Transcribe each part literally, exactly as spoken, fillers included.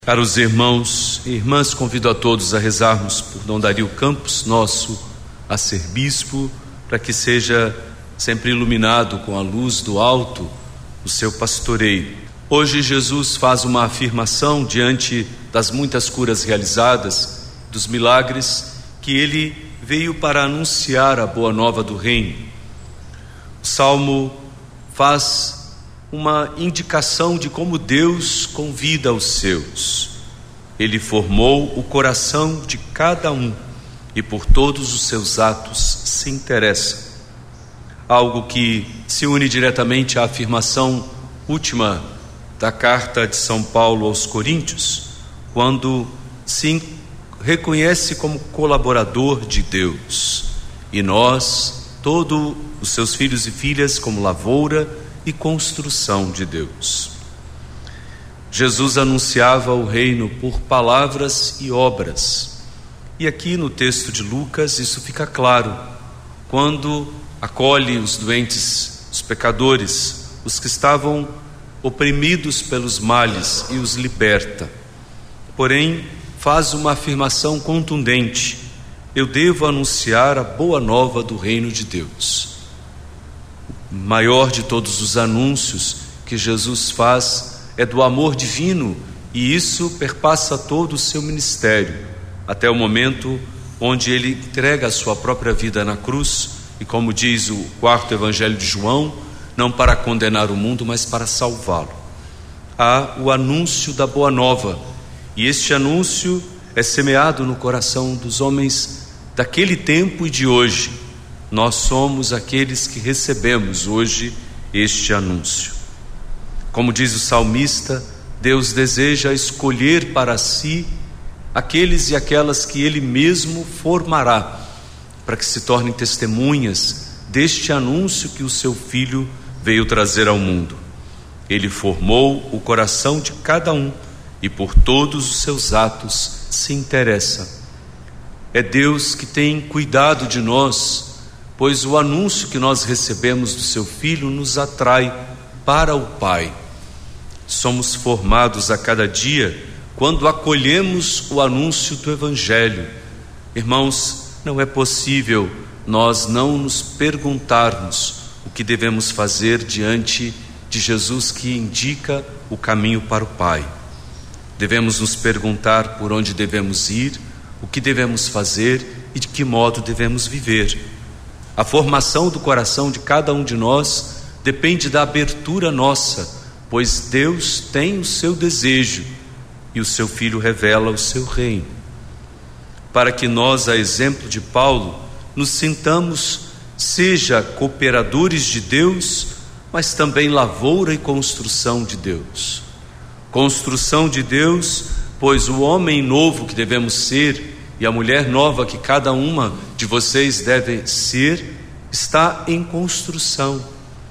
Caros irmãos e irmãs, convido a todos a rezarmos por Dom Dario Campos, nosso arcebispo, para que seja sempre iluminado com a luz do alto o seu pastoreio. Hoje Jesus faz uma afirmação diante das muitas curas realizadas, dos milagres, que ele veio para anunciar a boa nova do reino. O Salmo faz uma indicação de como Deus convida os seus. Ele formou o coração de cada um e por todos os seus atos se interessa. Algo que se une diretamente à afirmação última da carta de São Paulo aos Coríntios, quando se reconhece como colaborador de Deus, e nós, todos os seus filhos e filhas, como lavoura e construção de Deus. Jesus anunciava o reino por palavras e obras, e aqui no texto de Lucas isso fica claro, quando acolhe os doentes, os pecadores, os que estavam oprimidos pelos males e os liberta. Porém, faz uma afirmação contundente: eu devo anunciar a boa nova do reino de Deus. Maior de todos os anúncios que Jesus faz é do amor divino, e isso perpassa todo o seu ministério, até o momento onde ele entrega a sua própria vida na cruz, e como diz o quarto evangelho de João, não para condenar o mundo, mas para salvá-lo. Há o anúncio da boa nova, e este anúncio é semeado no coração dos homens daquele tempo e de hoje. Nós somos aqueles que recebemos hoje este anúncio. Como diz o salmista, Deus deseja escolher para si aqueles e aquelas que Ele mesmo formará, para que se tornem testemunhas deste anúncio que o seu Filho veio trazer ao mundo. Ele formou o coração de cada um e por todos os seus atos se interessa. É Deus que tem cuidado de nós, pois o anúncio que nós recebemos do seu Filho nos atrai para o Pai. Somos formados a cada dia quando acolhemos o anúncio do Evangelho. Irmãos, não é possível nós não nos perguntarmos o que devemos fazer diante de Jesus que indica o caminho para o Pai. Devemos nos perguntar por onde devemos ir, o que devemos fazer e de que modo devemos viver. A formação do coração de cada um de nós depende da abertura nossa, pois Deus tem o seu desejo e o seu Filho revela o seu reino. Para que nós, a exemplo de Paulo, nos sintamos, seja cooperadores de Deus, mas também lavoura e construção de Deus. Construção de Deus, pois o homem novo que devemos ser e a mulher nova que cada uma de vocês deve ser, está em construção.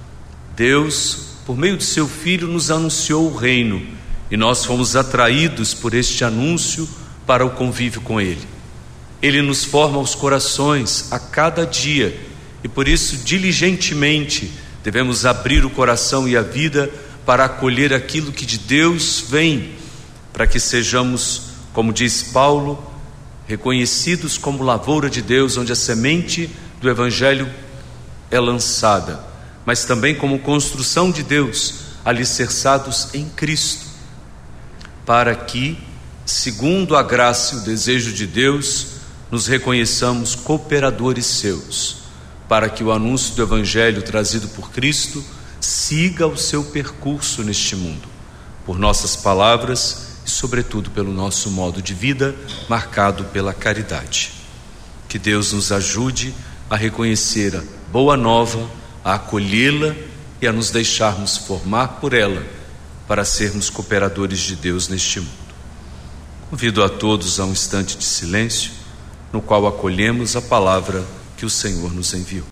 Deus, por meio de seu Filho, nos anunciou o reino, e nós fomos atraídos por este anúncio para o convívio com Ele. Ele nos forma os corações a cada dia, e por isso diligentemente devemos abrir o coração e a vida para acolher aquilo que de Deus vem, para que sejamos, como diz Paulo, reconhecidos como lavoura de Deus, onde a semente do Evangelho é lançada, mas também como construção de Deus, alicerçados em Cristo, para que, segundo a graça e o desejo de Deus, nos reconheçamos cooperadores seus, para que o anúncio do Evangelho trazido por Cristo siga o seu percurso neste mundo, por nossas palavras e sobretudo pelo nosso modo de vida marcado pela caridade. Que Deus nos ajude a reconhecer a boa nova, a acolhê-la e a nos deixarmos formar por ela para sermos cooperadores de Deus neste mundo. Convido a todos a um instante de silêncio, no qual acolhemos a palavra que o Senhor nos enviou.